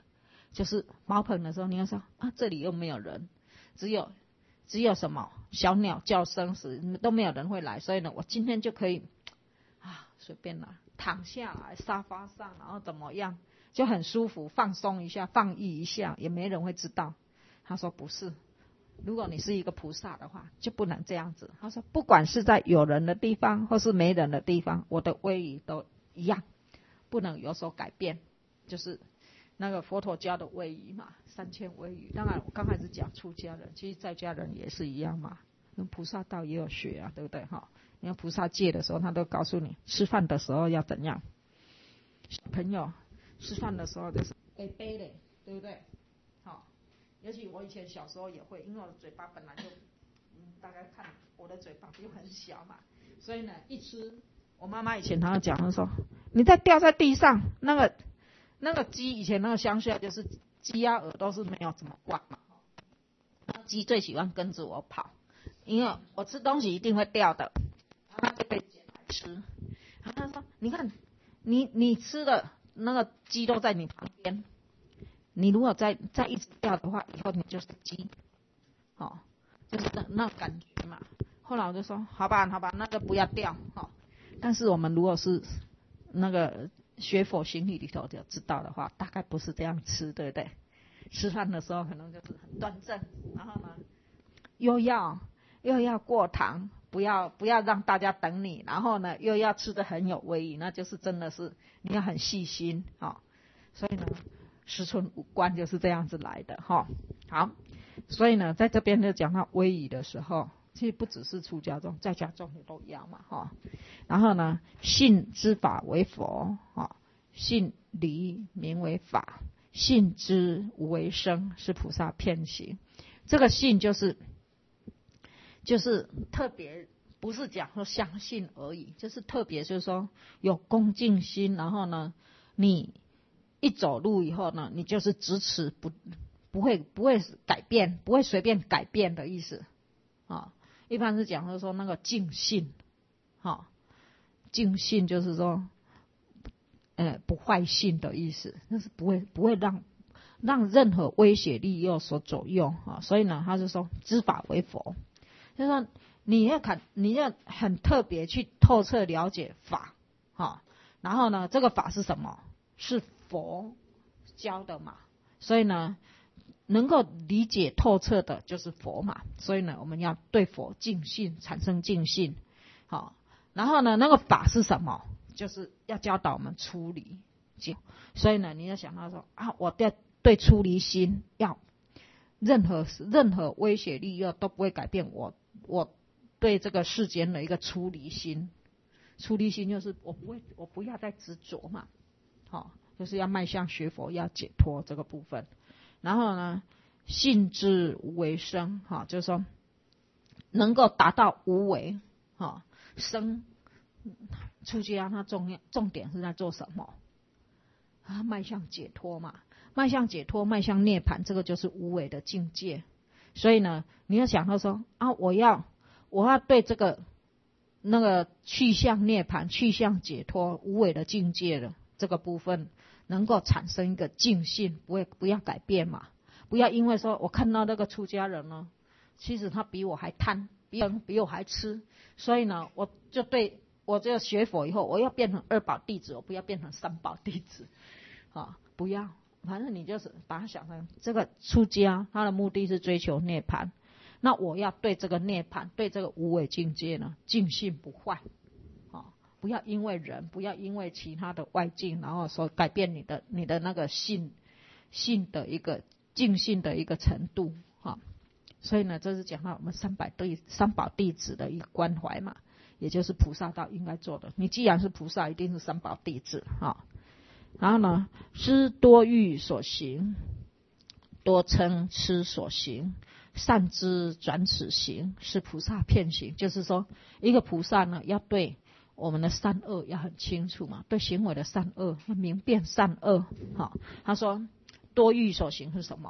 就是茅棚的时候，你要说啊，这里又没有人，只有只有什么小鸟叫声时都没有人会来，所以呢，我今天就可以啊随便啦，躺下来沙发上，然后怎么样就很舒服，放松一下，放逸一下，也没人会知道。他说不是，如果你是一个菩萨的话，就不能这样子。他说不管是在有人的地方或是没人的地方，我的威仪都一样，不能有所改变，就是那个佛陀教的威仪嘛，三千威仪。当然我刚开始讲出家人，其实在家人也是一样嘛，跟菩萨道也有学啊，对不对哈？你看菩萨戒的时候，他都告诉你吃饭的时候要怎样。小朋友吃饭的时候就是背背的，对不对？好，尤其我以前小时候也会，因为我的嘴巴本来就，嗯，大家看我的嘴巴就很小嘛，所以呢，一吃，我妈妈以前她会讲，她说你再掉在地上，那个那个鸡以前那个乡下就是鸡鸭鹅都是没有怎么挂嘛，鸡最喜欢跟着我跑，因为我吃东西一定会掉的，它就被捡来吃。然后她说，你看你你吃的那个鸡都在你旁边，你如果再再一直掉的话，以后你就是鸡，哦，就是那那感觉嘛。后来我就说，好吧好吧，那个不要掉，哦。但是我们如果是那个学佛行礼里头就知道的话，大概不是这样吃，对不对？吃饭的时候可能就是很端正，然后呢又要又要过堂，不要不要让大家等你，然后呢又要吃得很有威仪，那就是真的是你要很细心，哦。所以呢十存五观就是这样子来的，哦。好，所以呢在这边就讲到威仪的时候，其实不只是出家众，在家众也都一样嘛，哦。然后呢信之法为佛，哦，信离名为法，信之无为生，是菩萨遍行。这个信就是就是特别不是讲说相信而已，就是特别就是说有恭敬心，然后呢你一走路以后呢，你就是直持不不会不会改变，不会随便改变的意思啊，哦。一般是讲就是说那个净信，哦，净信就是说呃不坏信的意思，那是不会不会让让任何威胁利诱所左右啊。所以呢他就说知法为佛，就是说你要看你要很特别去透彻了解法，啊，然后呢这个法是什么？是佛教的嘛，所以呢能够理解透彻的就是佛嘛，所以呢我们要对佛敬信，产生敬信，好，然后呢那个法是什么？就是要教导我们出离，所以呢你要想到说啊，我要对出离心，要任何任何威胁利诱都不会改变我我对这个世间的一个出离心。出离心就是我不会我不要再执着嘛，好，就是要迈向学佛，要解脱这个部分。然后呢信之无为生，就是说能够达到无为，生出家它重要重点是在做什么啊？迈向解脱嘛，迈向解脱，迈向涅槃，这个就是无为的境界。所以呢你要想到说啊，我要我要对这个那个去向涅槃，去向解脱无为的境界的这个部分能够产生一个净信，不会不要改变嘛。不要因为说我看到那个出家人呢，其实他比我还贪，比比我还吃，所以呢我就对我就学佛以后我要变成二宝弟子，我不要变成三宝弟子，啊，不要，反正你就是把它想成这个出家他的目的是追求涅槃，那我要对这个涅槃，对这个无为境界呢净信不坏，啊，不要因为人，不要因为其他的外境，然后说改变你的你的那个信信的一个净信的一个程度，啊，所以呢这是讲到我们三百对三宝弟子的一个关怀嘛，也就是菩萨道应该做的。你既然是菩萨，一定是三宝弟子，啊。然后呢知多欲所行，多嗔痴所行，善知转此行，是菩萨遍行。就是说一个菩萨呢要对我们的善恶要很清楚嘛，对行为的善恶要明辨善恶，好，他说多欲所行是什么？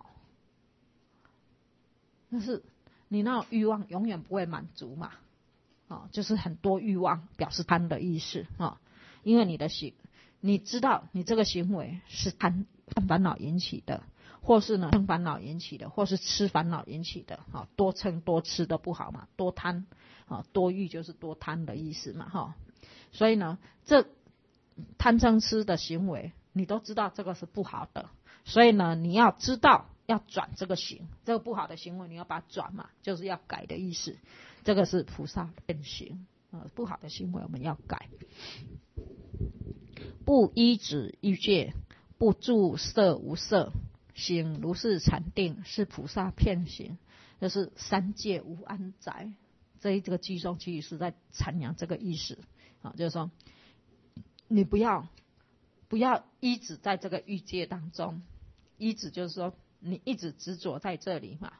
就是你那种欲望永远不会满足嘛，哦，就是很多欲望表示贪的意思，哦，因为你的行你知道你这个行为是贪贪烦恼引起的， 或是呢嗔烦恼引起的，或是痴烦恼引起的，哈，多嗔多痴都不好嘛，多贪，啊，多欲就是多贪的意思嘛，哈，所以呢，这贪嗔痴的行为，你都知道这个是不好的，所以呢，你要知道要转这个行，这个不好的行为你要把它转嘛，就是要改的意思，这个是菩萨变行，呃，不好的行为我们要改。不依止欲界，不住色无色，行如是禅定，是菩萨遍行。这是三界无安宅。这一这个偈颂其实是在阐扬这个意思啊，就是说你不要不要依止在这个欲界当中，依止就是说你一直执着在这里嘛。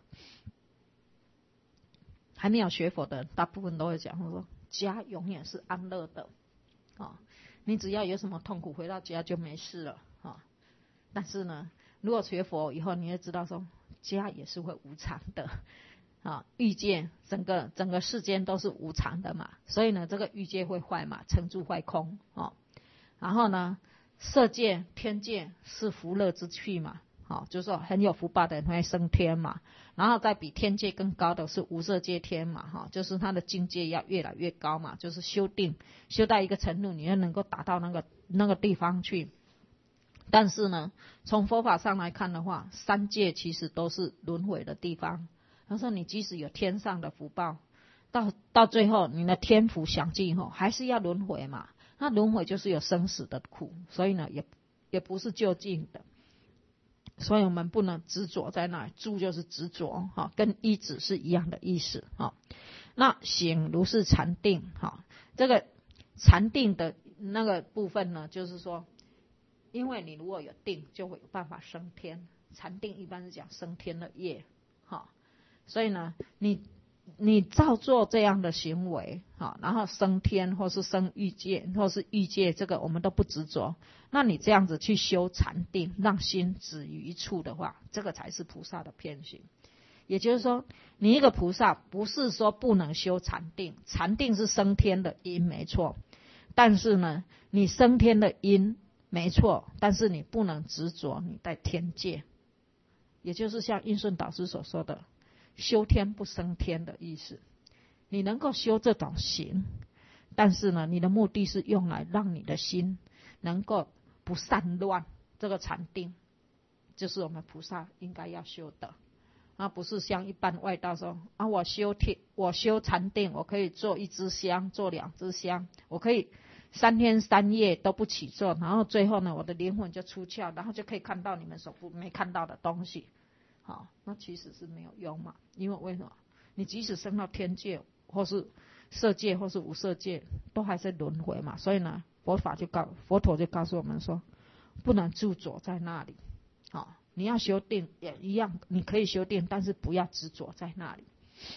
还没有学佛的大部分都会讲说，家永远是安乐的啊。你只要有什么痛苦，回到家就没事了啊。但是呢，如果学佛以后，你会知道说，家也是会无常的啊。欲界整个整个世间都是无常的嘛，所以呢，这个欲界会坏嘛，成住坏空啊。然后呢，色界、天界是福乐之趣嘛，好，就是说很有福报的人会升天嘛。然后再比天界更高的是无色界天嘛，哈，就是他的境界要越来越高嘛，就是修定，修到一个程度，你要能够达到那个那个地方去。但是呢，从佛法上来看的话，三界其实都是轮回的地方。他说你即使有天上的福报，到到最后你的天福享尽以后，还是要轮回嘛。那轮回就是有生死的苦，所以呢，也也不是就近的。所以我们不能执着在那里，住就是执着，哈，跟依止是一样的意思，哈。那行如是禅定，哈，这个禅定的那个部分呢，就是说，因为你如果有定，就会有办法升天。禅定一般是讲升天的业，哈，所以呢，你你照做这样的行为，哈，然后升天或是升欲界，或是欲界，这个我们都不执着。那你这样子去修禅定，让心止于一处的话，这个才是菩萨的遍行。也就是说，你一个菩萨不是说不能修禅定，禅定是升天的因没错，但是呢，你升天的因没错，但是你不能执着你在天界，也就是像印顺导师所说的修天不升天的意思。你能够修这种行，但是呢，你的目的是用来让你的心能够不散乱，这个禅定就是我们菩萨应该要修的。那不是像一般外道说啊，我修天，我修禅定，我可以做一支香，做两支香，我可以三天三夜都不起坐，然后最后呢，我的灵魂就出窍，然后就可以看到你们所不没看到的东西。好，那其实是没有用嘛，因为为什么？你即使升到天界，或是色界，或是无色界，都还是轮回嘛。所以呢，佛法就告佛陀就告诉我们说，不能执着在那里。好，你要修定也一样，你可以修定，但是不要执着在那里，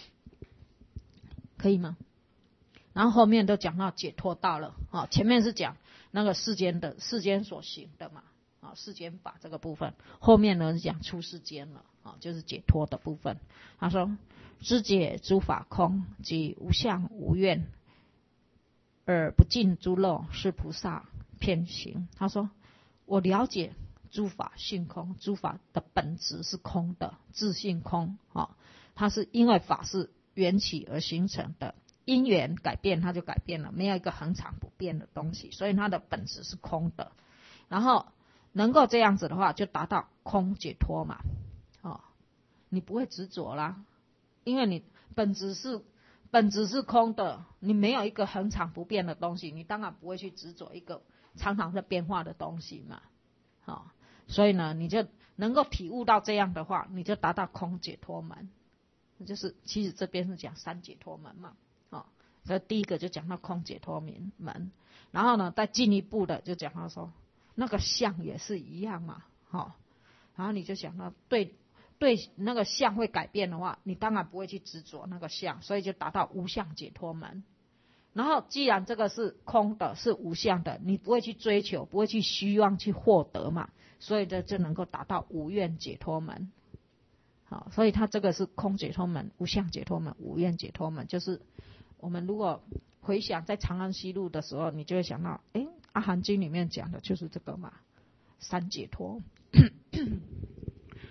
可以吗？然后后面都讲到解脱道了，啊，前面是讲那个世间的世间所行的嘛，啊，世间法这个部分，后面呢是讲出世间了，啊，就是解脱的部分。他说，知解诸法空，即无相无愿，而不尽诸漏，是菩萨遍行。他说，我了解诸法性空，诸法的本质是空的，自性空，啊，它是因为法是缘起而形成的。因缘改变，它就改变了，没有一个恒常不变的东西，所以它的本质是空的。然后能够这样子的话，就达到空解脱嘛，哦，你不会执着啦，因为你本质是本质是空的，你没有一个恒常不变的东西，你当然不会去执着一个常常在变化的东西嘛，哦，所以呢，你就能够体悟到这样的话，你就达到空解脱门，就是其实这边是讲三解脱门嘛。哦，所以第一个就讲到空解脱门，然后呢，再进一步的就讲到说，那个相也是一样嘛，哦，然后你就想到对对那个相会改变的话，你当然不会去执着那个相，所以就达到无相解脱门。然后既然这个是空的，是无相的，你不会去追求，不会去希望去获得嘛，所以这就能够达到无愿解脱门。好，所以它这个是空解脱门、无相解脱门、无愿解脱门，就是我们如果回想在长安西路的时候，你就会想到，哎，阿含经里面讲的就是这个嘛，三解脱。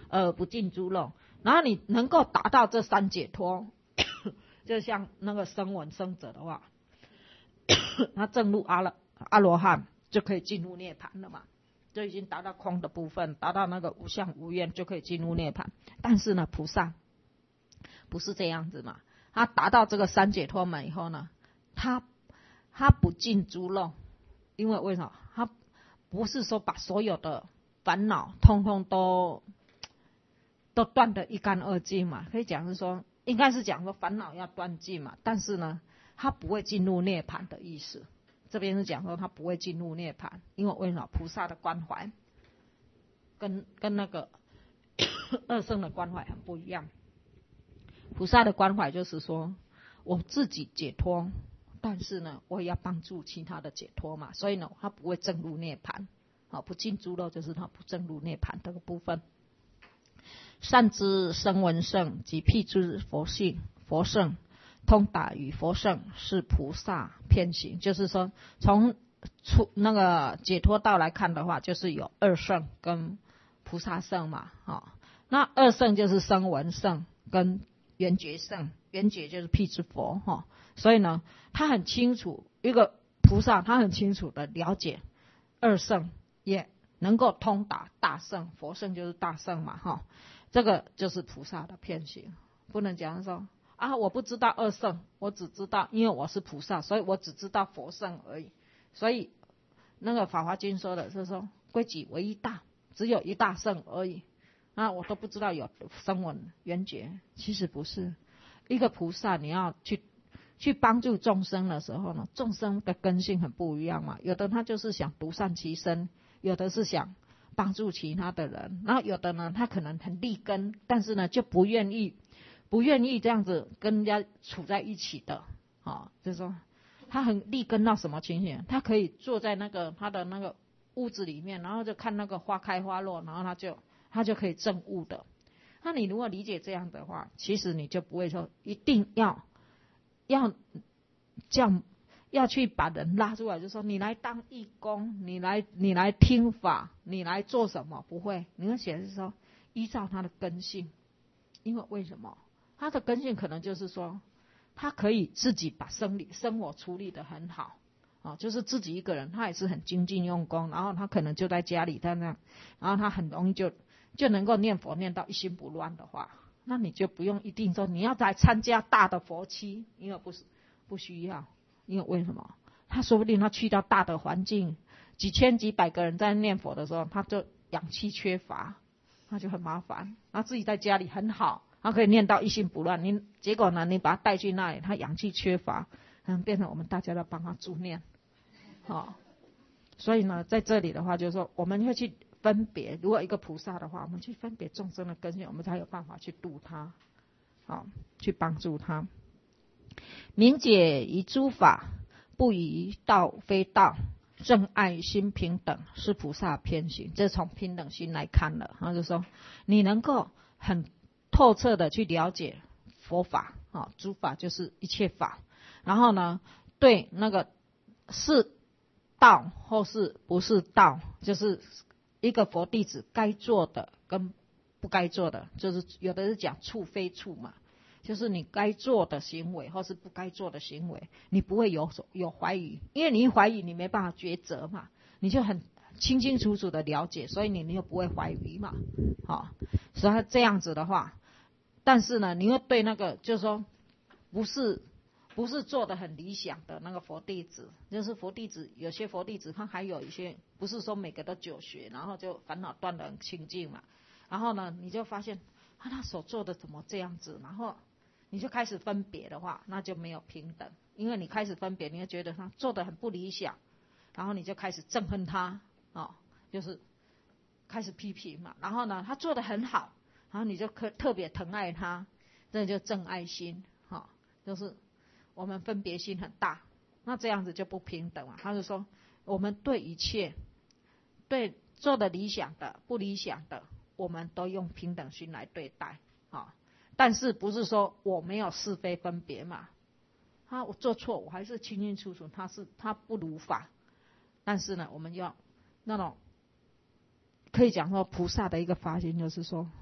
呃不进诸漏，然后你能够达到这三解脱，就像那个声闻圣者的话，他证入阿罗阿罗汉就可以进入涅槃了嘛，就已经达到空的部分，达到那个无相无愿就可以进入涅槃。但是呢，菩萨不是这样子嘛，他达到这个三解脱门以后呢，他他不进诸漏，因为为什么？他不是说把所有的烦恼通通都都断得一干二净嘛，可以讲是说，应该是讲说烦恼要断尽嘛，但是呢，他不会进入涅槃的意思。这边是讲说他不会进入涅槃，因为为什么？菩萨的关怀跟跟那个二圣的关怀很不一样。菩萨的关怀就是说，我自己解脱，但是呢，我也要帮助其他的解脱嘛，所以呢，他不会证入涅槃。好，不进诸漏就是他不证入涅槃这个部分。善知声闻圣及辟支佛性佛圣，通达与佛圣，是菩萨遍行。就是说，从出那个解脱道来看的话，就是有二圣跟菩萨圣嘛。哦，那二圣就是声闻圣跟缘觉圣，缘觉就是辟支佛。哦，所以呢，他很清楚，一个菩萨他很清楚的了解二圣，也能够通达大圣，佛圣就是大圣嘛。哈，这个就是菩萨的遍行。不能讲说啊，我不知道二圣，我只知道，因为我是菩萨，所以我只知道佛圣而已。所以那个《法华经》说的是说，归己为一大，只有一大圣而已。那我都不知道有声闻缘觉，其实不是。一个菩萨，你要去去帮助众生的时候呢，众生的根性很不一样嘛。有的他就是想独善其身，有的是想帮助其他的人，然后有的呢，他可能很利根，但是呢就不愿意。不愿意这样子跟人家处在一起的。哦，就是说他很利根到什么情形？他可以坐在那个他的那个屋子里面，然后就看那个花开花落，然后他就他就可以证悟的。那你如果理解这样的话，其实你就不会说一定要要这样要去把人拉出来，就说你来当义工，你来你来听法，你来做什么？不会，你会写是说依照他的根性。因为为什么？他的根性可能就是说，他可以自己把生理生活处理得很好。哦，就是自己一个人，他也是很精进用功，然后他可能就在家里他那样，然后他很容易就就能够念佛念到一心不乱的话，那你就不用一定说你要来参加大的佛期，因为不是不需要。因为为什么？他说不定他去到大的环境，几千几百个人在念佛的时候，他就氧气缺乏，那就很麻烦。他自己在家里很好，他可以念到一心不乱，你结果呢，你把他带去那里，他氧气缺乏，嗯，变成我们大家都帮他助念。哦，所以呢，在这里的话，就是说我们会去分别，如果一个菩萨的话，我们去分别众生的根性，我们才有办法去度他，好，去帮助他。明解于诸法，不以道非道，正爱心平等，是菩萨遍行。这从平等心来看了，他就说你能够很透彻的去了解佛法，啊，诸法就是一切法，然后呢，对那个是道或是不是道，就是一个佛弟子该做的跟不该做的，就是有的是讲处非处嘛，就是你该做的行为或是不该做的行为，你不会有有怀疑，因为你一怀疑你没办法抉择嘛，你就很清清楚楚的了解，所以你你又不会怀疑嘛。好，所以这样子的话，但是呢，你又对那个就是说不是不是做的很理想的那个佛弟子，就是佛弟子有些佛弟子他还有一些不是说每个都久学，然后就烦恼断得很清净嘛，然后呢你就发现啊他所做的怎么这样子，然后你就开始分别的话，那就没有平等，因为你开始分别，你会觉得他做的很不理想，然后你就开始憎恨他，哦，就是开始批评嘛，然后呢他做的很好，然后你就特特别疼爱他，这就正爱心，哦，就是我们分别心很大，那这样子就不平等了。他就说我们对一切对做的理想的不理想的，我们都用平等心来对待，哦，但是不是说我没有是非分别嘛？他我做错，我还是清清楚楚，他是他不如法。但是呢，我们要那种可以讲说菩萨的一个发心，就是说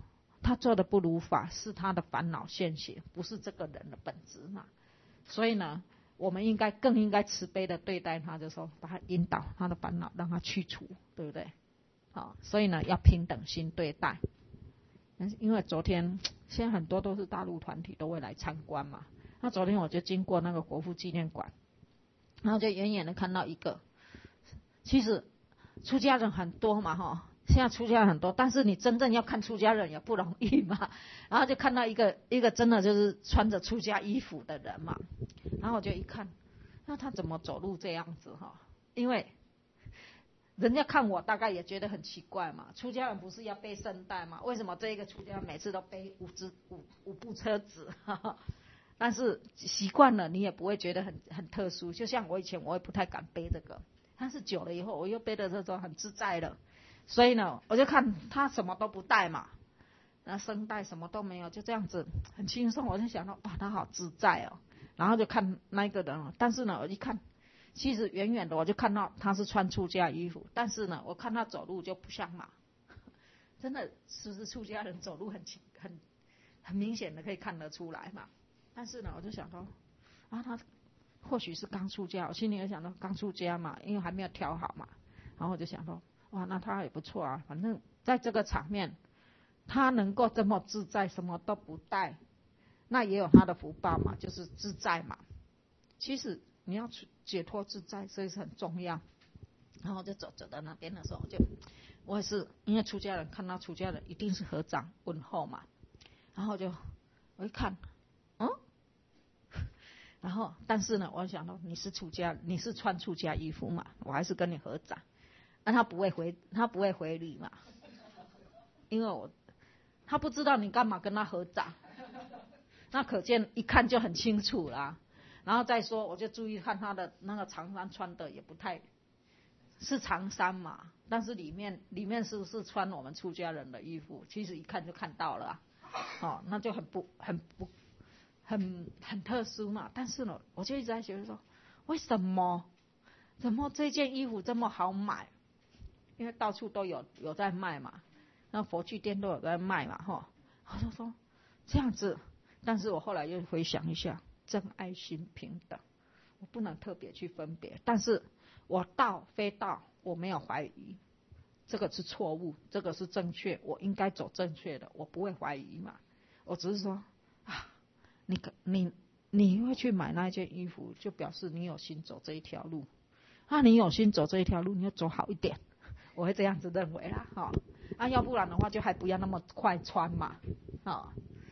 他做的不如法，是他的烦恼现行，不是这个人的本质嘛。所以呢，我们应该更应该慈悲的对待他，就说把他引导他的烦恼，让他去除，对不对？好，所以呢，要平等心对待。因为昨天现在很多都是大陆团体都会来参观嘛，那昨天我就经过那个国父纪念馆，然后就远远的看到一个，其实出家人很多嘛哈，现在出家人很多，但是你真正要看出家人也不容易嘛。然后就看到一个一个真的就是穿着出家衣服的人嘛，然后我就一看，那他怎么走路这样子哈？因为人家看我大概也觉得很奇怪嘛，出家人不是要背圣带吗？为什么这一个出家人每次都背五只五五部车子？哈哈，但是习惯了，你也不会觉得很很特殊。就像我以前我也不太敢背这个，但是久了以后我又背的这种很自在了。所以呢，我就看他什么都不带嘛，那声带什么都没有，就这样子很轻松。我就想到哇，他好自在哦。然后就看那一个人，但是呢，我一看。其实远远的我就看到他是穿出家衣服，但是呢，我看他走路就不像马，真的是不是出家人走路很很很明显的可以看得出来嘛？但是呢，我就想说，啊，他或许是刚出家，我心里也想到刚出家嘛，因为还没有调好嘛，然后我就想说，哇，那他也不错啊，反正在这个场面，他能够这么自在，什么都不带，那也有他的福报嘛，就是自在嘛。其实你要解脱自在，所以是很重要。然后就走走到那边的时候，就我也是因为出家人看到出家人一定是合掌问候嘛，然后就我一看，嗯，然后但是呢，我想到你是出家，你是穿出家衣服嘛，我还是跟你合掌，那、啊、他不会回，他不会回礼嘛，因为我他不知道你干嘛跟他合掌，那可见一看就很清楚啦。然后再说，我就注意看他的那个长衫穿的也不太是长衫嘛，但是里面里面是不是穿我们出家人的衣服？其实一看就看到了、啊，哦，那就很不很不很很特殊嘛。但是呢，我就一直在觉得说，为什么怎么这件衣服这么好买？因为到处都有有在卖嘛，那佛具店都有在卖嘛，哈、哦。我就说这样子，但是我后来又回想一下。真爱心平等，我不能特别去分别，但是我道非道，我没有怀疑，这个是错误，这个是正确，我应该走正确的，我不会怀疑嘛。我只是说啊，你你你会去买那件衣服，就表示你有心走这一条路，啊，你有心走这一条路，你要走好一点，我会这样子认为啦，哈、哦，啊，要不然的话就还不要那么快穿嘛，啊、哦，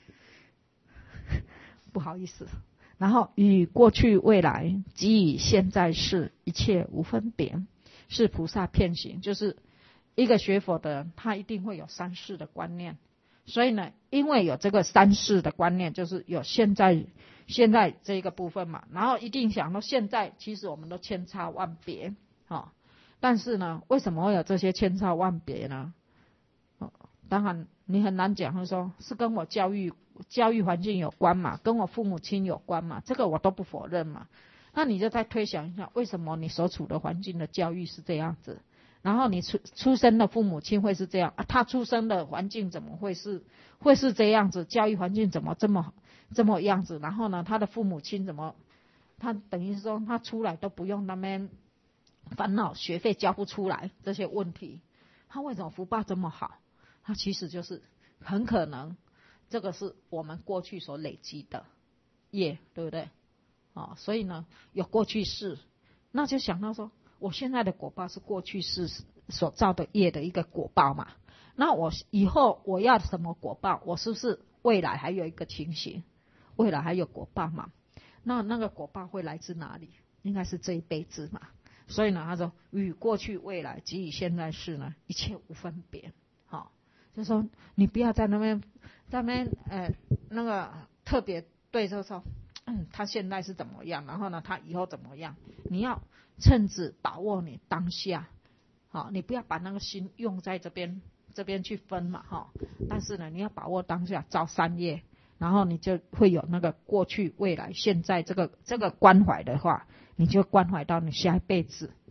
不好意思。然后与过去未来即以现在世一切无分别，是菩萨遍行。就是一个学佛的人，他一定会有三世的观念。所以呢，因为有这个三世的观念，就是有现在现在这一个部分嘛，然后一定想到现在其实我们都千差万别、哦、但是呢，为什么会有这些千差万别呢？哦、当然你很难讲，就是说是跟我教育教育环境有关嘛，跟我父母亲有关嘛，这个我都不否认嘛。那你就再推想一下，为什么你所处的环境的教育是这样子，然后你出出生的父母亲会是这样、啊、他出生的环境怎么会是会是这样子，教育环境怎么这么这么样子，然后呢他的父母亲怎么，他等于说他出来都不用那边烦恼学费交不出来这些问题，他为什么福报这么好？他其实就是很可能这个是我们过去所累积的业，对不对、哦、所以呢有过去世，那就想到说我现在的果报是过去世所造的业的一个果报嘛，那我以后我要什么果报，我是不是未来还有一个情形，未来还有果报嘛，那那个果报会来自哪里？应该是这一辈子嘛。所以呢他说与过去未来即以现在世呢一切无分别，好、哦，就说你不要在那边在那边呃那个特别对就说嗯他现在是怎么样，然后呢他以后怎么样，你要趁着把握你当下，好、哦，你不要把那个心用在这边这边去分嘛，哈、哦，但是呢你要把握当下造三业，然后你就会有那个过去未来现在这个这个关怀的话，你就关怀到你下一辈子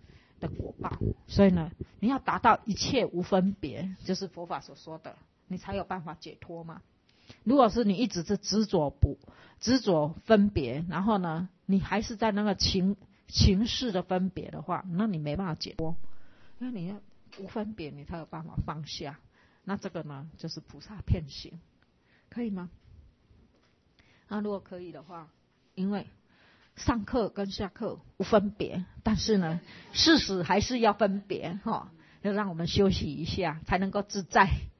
的果报。所以呢，你要达到一切无分别，就是佛法所说的，你才有办法解脱嘛。如果是你一直是执着不执着分别，然后呢，你还是在那个情情势的分别的话，那你没办法解脱。因为你要无分别，你才有办法放下。那这个呢，就是菩萨遍行，可以吗？那如果可以的话，因为上课跟下课无分别，但是呢，事实还是要分别哈，要让我们休息一下，才能够自在。